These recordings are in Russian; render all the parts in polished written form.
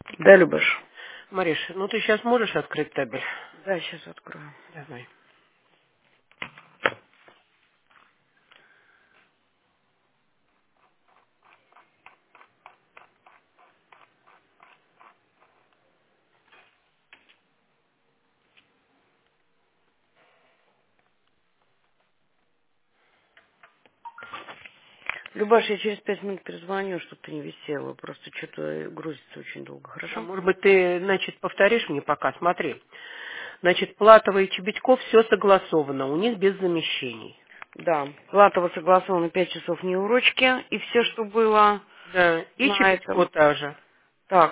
Да, Любаш. Мариш, ну ты сейчас можешь открыть табель? Да, сейчас открою. Давай. Любаш, я через 5 минут перезвоню, чтобы ты не висела. Просто что-то грузится очень долго, А хорошо? может быть, ты, значит, повторишь мне пока? Смотри. Значит, Платова и Чебедьков все согласовано, у них без замещений. Да. Платова согласовано 5 часов неурочки, и все, что было Да, и на Чебедько этом. та же. Так,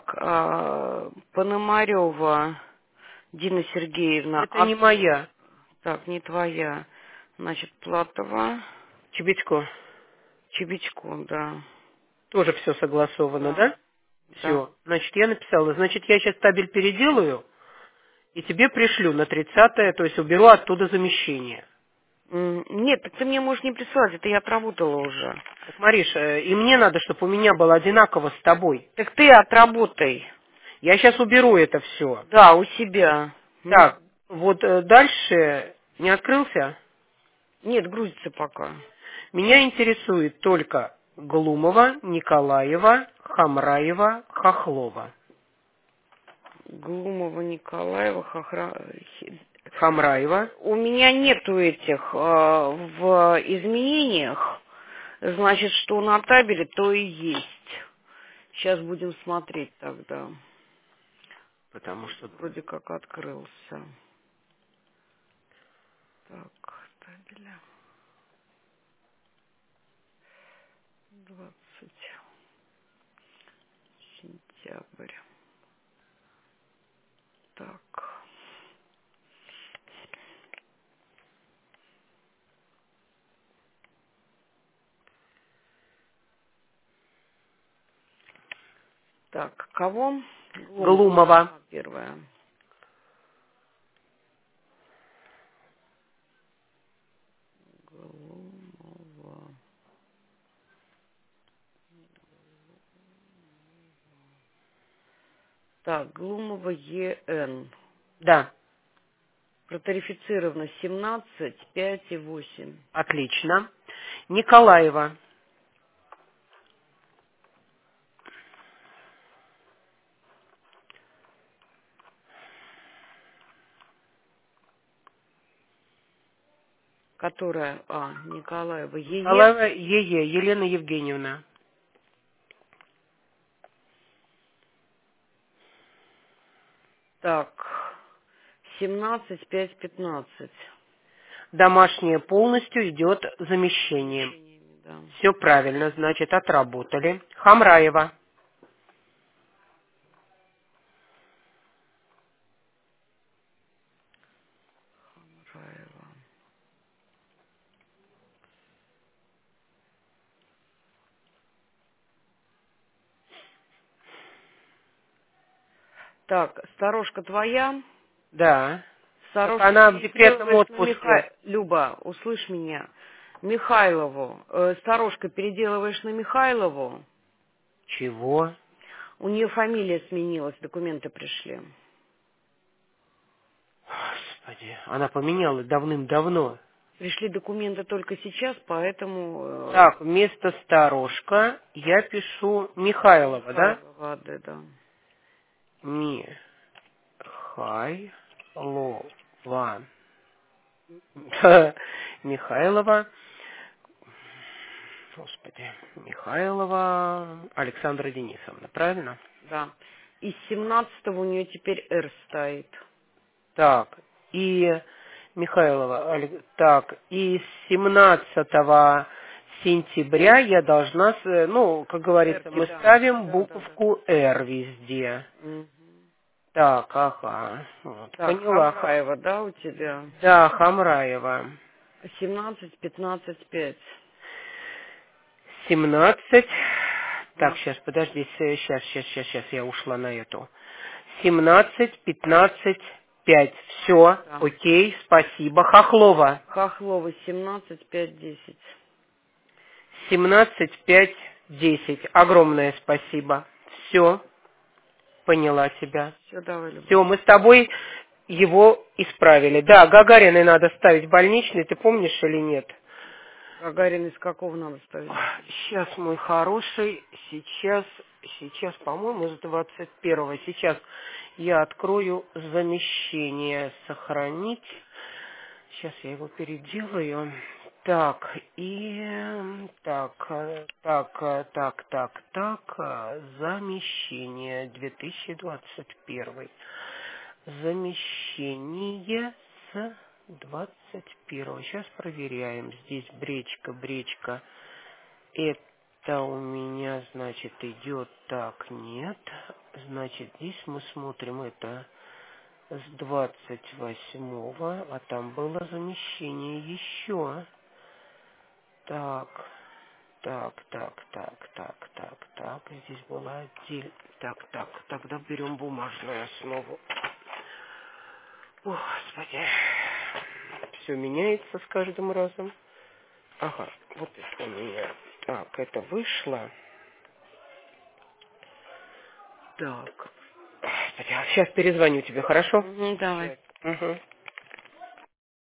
Пономарева Дина Сергеевна. Это не моя. Так, не твоя. Значит, Платова, Чебедько Чебичко, да. тоже все согласовано, Да. да? Да. Все. Значит, я написала. Значит, я сейчас табель переделаю и тебе пришлю на 30-е, то есть уберу оттуда замещение. Нет, так ты мне можешь не присылать, это я отработала уже. Так, Мариша, и мне надо, чтобы у меня было одинаково с тобой. Так ты отработай. Я сейчас уберу это все. Да, у себя. Так, вот дальше не открылся. Нет, грузится пока. Меня интересует только Глумова, Николаева, Хамраева, Хохлова. Глумова, Николаева, Хамраева. У меня нету этих в изменениях. Значит, что на табеле, то и есть. Сейчас будем смотреть тогда. Потому что... Вроде как открылся. Так, табеля. 20 сентябрь. Так. Так, кого? Глумова. Первая. Глумова. Так, Глумова ЕН. Да, Протарифицировано 17, 5 и 8. отлично. Николаева. Которая, Николаева ЕЕ. Николаева ЕЕ, Елена Евгеньевна. Так, 17, 5, 15. Домашнее полностью идет замещением. Замещениями, да. Все правильно, значит, отработали. Хамраева. Раева. Так, сторожка твоя. Да. Так Сторожка она в декретном переделываешь на отпуске. Люба, услышь меня. Михайлову. Сторожка переделываешь на Михайлову. Чего? У нее фамилия сменилась, документы пришли. Господи, она поменяла давным-давно. Пришли документы только сейчас, поэтому... Так, вместо сторожка я пишу Михайлова, да? Михайлова, да. Михайлова. Михайлова. Господи. Михайлова Александра Денисовна, правильно? Да. Из 17-го у нее теперь Р стоит. Так, и Михайлова, так, и с 17 сентября я должна, ну, как говорится, Эрки, мы да. ставим Да. буковку «Р» везде. Мгм. Так, ага, вот, Так, поняла. Хамраева, да, у тебя? Да, Хамраева. 17, 15, 5. 17. Так, Да. сейчас, подожди, сейчас, я ушла на эту. 17, 15, 5. Все, Да. окей, спасибо. Хохлова. Хохлова 17, 5, 10. 17, 5, 10. Огромное спасибо. Все. Поняла тебя. Все, давай, Люба. Все, мы с тобой его исправили. Да, Гагариной надо ставить больничный, ты помнишь или нет? Гагарин из какого надо ставить? Сейчас, мой хороший, сейчас, по-моему, с 21-го. Сейчас я открою замещение. Сохранить. Сейчас я его переделаю. Так, и так, замещение 2021. Замещение с 21. Сейчас проверяем. Здесь бречка. Это у меня, значит, идет так, нет. Значит, здесь мы смотрим это с 28-го, а там было замещение еще. Так. Здесь была отдельно. Так, тогда берем бумажную основу. О, Господи. Все меняется с каждым разом. Ага, вот это у меня. Так, это вышло. Так. Господи, сейчас перезвоню тебе, хорошо? Давай. Угу.